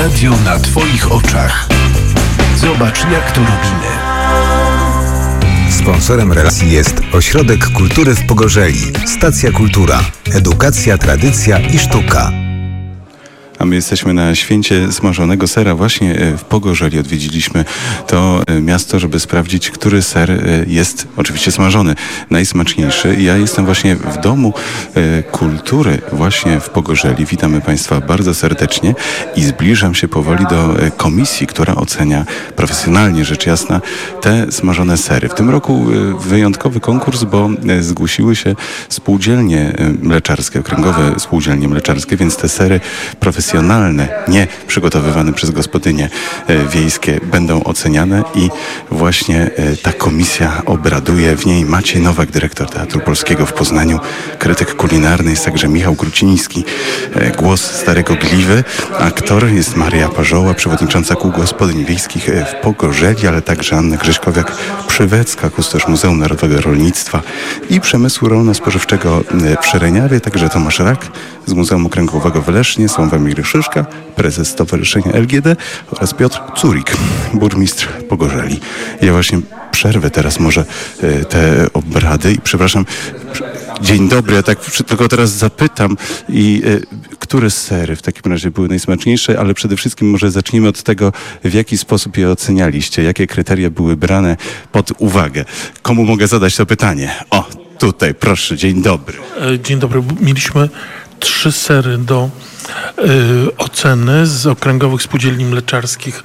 Radio na Twoich oczach. Zobacz, jak to robimy. Sponsorem relacji jest Ośrodek Kultury w Pogorzeli. Stacja Kultura. Edukacja, tradycja i sztuka. A my jesteśmy na święcie smażonego sera właśnie w Pogorzeli. Odwiedziliśmy to miasto, żeby sprawdzić, który ser jest oczywiście smażony, najsmaczniejszy. Ja jestem właśnie w Domu Kultury właśnie w Pogorzeli. Witamy Państwa bardzo serdecznie i zbliżam się powoli do komisji, która ocenia profesjonalnie, rzecz jasna, te smażone sery. W tym roku wyjątkowy konkurs, bo zgłosiły się spółdzielnie mleczarskie, okręgowe spółdzielnie mleczarskie, więc te sery profesjonalne, nie przygotowywane przez gospodynie wiejskie będą oceniane i właśnie ta komisja obraduje. W niej Maciej Nowak, dyrektor Teatru Polskiego w Poznaniu, krytyk kulinarny jest także Michał Kruciński, głos Starego Gliwy, aktor jest Maria Parzoła, przewodnicząca Kół Gospodyń Wiejskich w Pogorzeli, ale także Anna Grześkowiak-Przywecka, kustosz Muzeum Narodowego Rolnictwa i Przemysłu Rolno-Spożywczego w Szereniawie, także Tomasz Rak z Muzeum Okręgowego w Lesznie, Sławomir Szyszka, prezes Stowarzyszenia LGD oraz Piotr Curik, burmistrz Pogorzeli. Ja właśnie przerwę teraz może te obrady i przepraszam, dzień dobry, ja tak tylko teraz zapytam które sery w takim razie były najsmaczniejsze, ale przede wszystkim może zacznijmy od tego, w jaki sposób je ocenialiście, jakie kryteria były brane pod uwagę. Komu mogę zadać to pytanie? O, tutaj, proszę, dzień dobry. Dzień dobry, mieliśmy 3 sery do oceny z okręgowych spółdzielni mleczarskich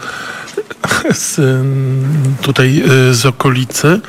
z okolicy.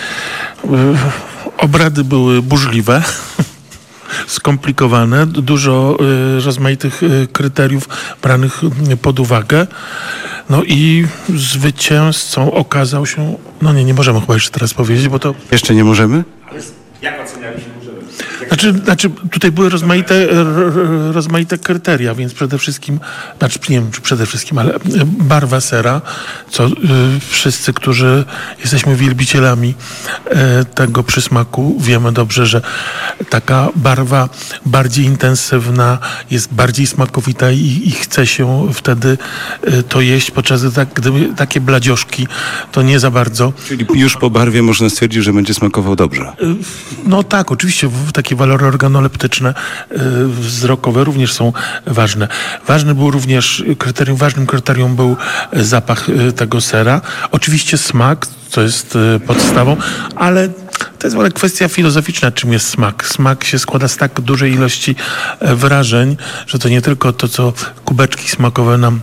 Obrady były burzliwe, skomplikowane, dużo rozmaitych kryteriów branych pod uwagę. No i zwycięzcą okazał się, nie możemy chyba jeszcze teraz powiedzieć, bo to... Jeszcze nie możemy? Jak ocenialiśmy? Znaczy tutaj były rozmaite kryteria, więc przede wszystkim, nie wiem czy przede wszystkim, ale barwa sera, co wszyscy, którzy jesteśmy wielbicielami tego przysmaku, wiemy dobrze, że taka barwa bardziej intensywna jest bardziej smakowita i chce się wtedy to jeść, podczas gdyby takie bladzioszki to nie za bardzo. Czyli już po barwie można stwierdzić, że będzie smakował dobrze. No tak, oczywiście takie walory organoleptyczne, wzrokowe również są ważne. Ważnym kryterium był zapach tego sera. Oczywiście smak, co jest podstawą, ale to jest w ogóle kwestia filozoficzna, czym jest smak. Smak się składa z tak dużej ilości wrażeń, że to nie tylko to, co kubeczki smakowe nam,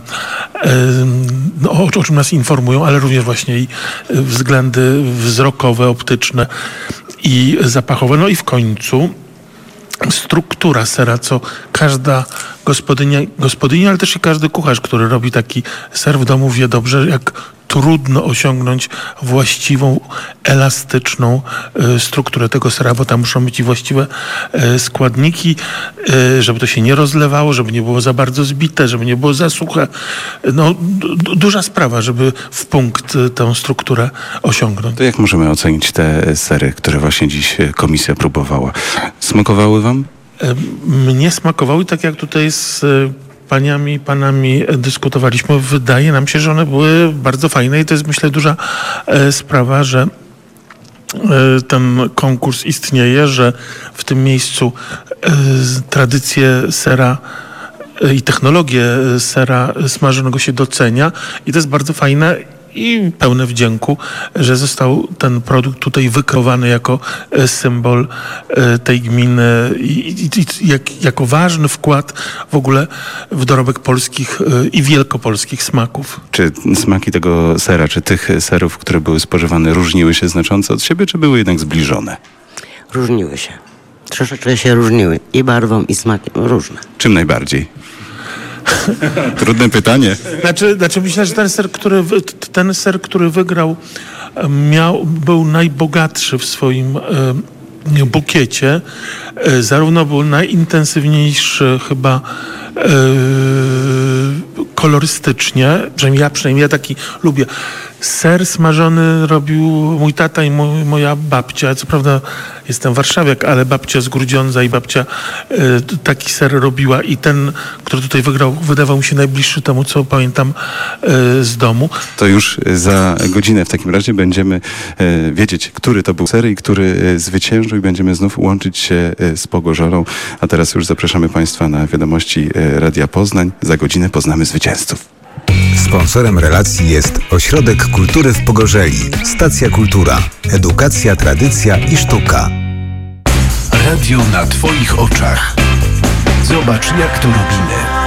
o czym nas informują, ale również właśnie i względy wzrokowe, optyczne i zapachowe. No i w końcu struktura sera, co każda gospodynia, ale też i każdy kucharz, który robi taki ser w domu, wie dobrze, jak trudno osiągnąć właściwą, elastyczną strukturę tego sera, bo tam muszą być i właściwe składniki, żeby to się nie rozlewało, żeby nie było za bardzo zbite, żeby nie było za suche. No, duża sprawa, żeby w punkt tę strukturę osiągnąć. To jak możemy ocenić te sery, które właśnie dziś komisja próbowała? Smakowały wam? Mnie smakowały, tak jak tutaj z paniami i panami dyskutowaliśmy. Wydaje nam się, że one były bardzo fajne i to jest, myślę, duża sprawa, że ten konkurs istnieje, że w tym miejscu tradycje sera i technologię sera smażonego się docenia i to jest bardzo fajne i pełne wdzięku, że został ten produkt tutaj wykreowany jako symbol tej gminy i jako ważny wkład w ogóle w dorobek polskich i wielkopolskich smaków. Czy smaki tego sera, czy tych serów, które były spożywane, różniły się znacząco od siebie, czy były jednak zbliżone? Różniły się. Troszeczkę się różniły. I barwą, i smakiem. Różne. Czym najbardziej? Trudne pytanie. Znaczy myślę, że ten ser, który wygrał, był najbogatszy w swoim bukiecie. Zarówno był najintensywniejszy chyba kolorystycznie, przynajmniej ja taki lubię. Ser smażony robił mój tata i moja babcia. Co prawda jestem warszawiak, ale babcia z Grudziądza i babcia taki ser robiła i ten, który tutaj wydawał mi się najbliższy temu, co pamiętam z domu. To już za godzinę w takim razie będziemy wiedzieć, który to był ser i który zwyciężył i będziemy znów łączyć się z Pogorzolą. A teraz już zapraszamy Państwa na wiadomości Radia Poznań. Za godzinę poznamy zwycięzców. Sponsorem relacji jest Ośrodek Kultury w Pogorzeli. Stacja Kultura. Edukacja, tradycja i sztuka. Radio na Twoich oczach. Zobacz, jak to robimy.